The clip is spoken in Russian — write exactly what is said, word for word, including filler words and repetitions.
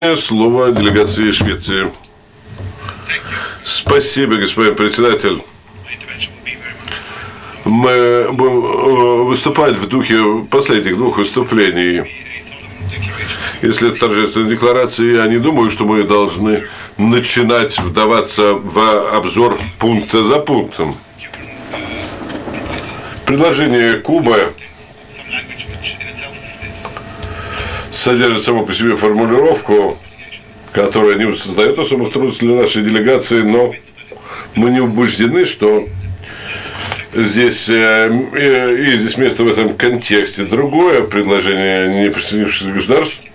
Слово делегации Швеции. Спасибо, господин председатель. Мы будем выступать в духе последних двух выступлений. Если это торжественная декларация, я не думаю, что мы должны начинать вдаваться в обзор пункта за пунктом. Предложение Кубы содержит само по себе формулировку, которая не создает особых трудностей для нашей делегации, но мы не убеждены, что здесь, и здесь место в этом контексте. Другое предложение неприсоединившихся государств